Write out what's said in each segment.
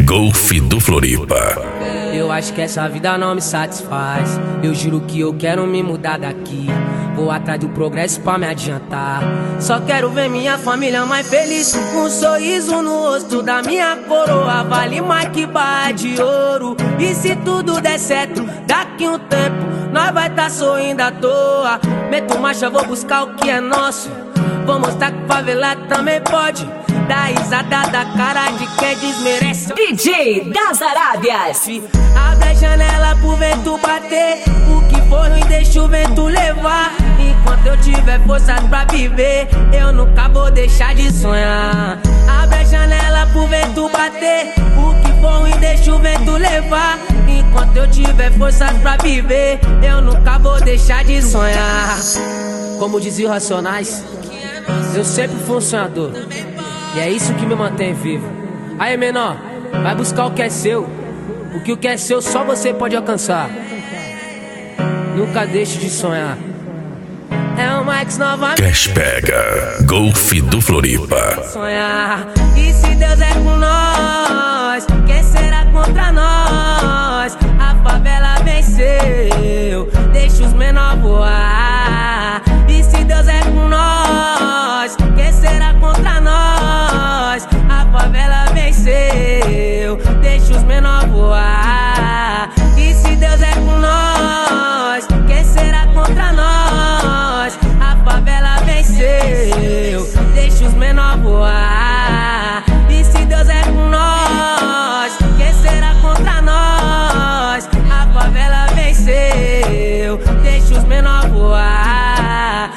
Golf do Floripa. Eu acho que essa vida não me satisfaz. Eu juro que eu quero me mudar daqui. Vou atrás do progresso pra me adiantar. Só quero ver minha família mais feliz, com um sorriso no rosto da minha coroa. Vale mais que barra de ouro. E se tudo der certo, daqui um tempo nós vai tá sorrindo à toa. Meto marcha, vou buscar o que é nosso. Vou mostrar que favela também pode. Dá risada da cara de quem desmerece. DJ das Arábias. Abre a janela pro vento bater. O que for ruim deixa o vento levar. Enquanto eu tiver forças pra viver, eu nunca vou deixar de sonhar. Abre a janela pro vento bater. O que for ruim deixa o vento levar. Enquanto eu tiver forças pra viver, eu nunca vou deixar de sonhar. Como diziam Racionais, eu sempre fui um sonhador. E é isso que me mantém vivo. Aí, menor, vai buscar o que é seu. Porque o que é seu só você pode alcançar. Nunca deixe de sonhar. É o Max novamente. Cash pega, Golf do Floripa. Sonhar. E se Deus é com nós, quem será contra nós? A favela venceu, deixa os menor voar. E se Deus é com nós, quem será contra nós? A favela venceu, deixa os menor voar. E se Deus é com nós, quem será contra nós? A favela venceu, deixa os menor voar. E se Deus é com nós, quem será contra nós? A favela venceu, deixa os menor voar.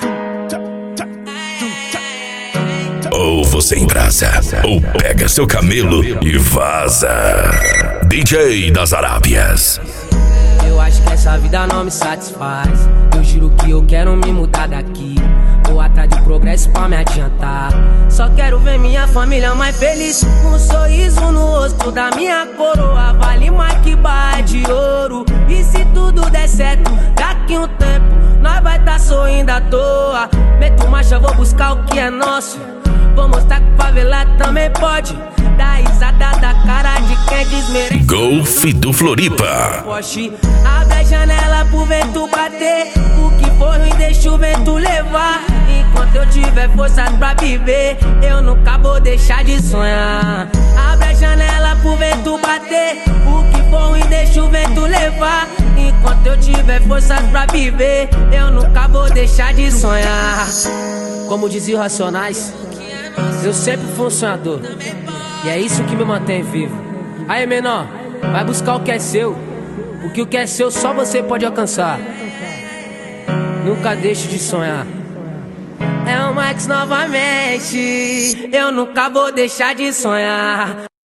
Ou você embrasa, ou pega seu camelo e vaza. DJ das Arábias. Eu acho que essa vida não me satisfaz. Eu juro que eu quero me mudar daqui. Vou atrás do progresso pra me adiantar. Só quero ver minha família mais feliz, com um sorriso no rosto da minha coroa. Vale mais que barra de ouro. E se tudo der certo, daqui um tempo nós vai tá sorrindo à toa. Meto marcha, vou buscar o que é nosso. Vou mostrar que favela também pode. Dá risada da cara de quem desmerece. Golf do Floripa. Abre a janela pro vento bater. O que for ruim deixa o vento levar. Enquanto eu tiver forças pra viver, eu nunca vou deixar de sonhar. Abre a janela pro vento bater. O que for ruim deixa o vento levar. Enquanto eu tiver forças pra viver, eu nunca vou deixar de sonhar. Como diziam Racionais, eu sempre fui um sonhador. E é isso que me mantém vivo. Aí, menor, vai buscar o que é seu. Porque o que é seu só você pode alcançar. Nunca deixe de sonhar. É o Max novamente. Eu nunca vou deixar de sonhar.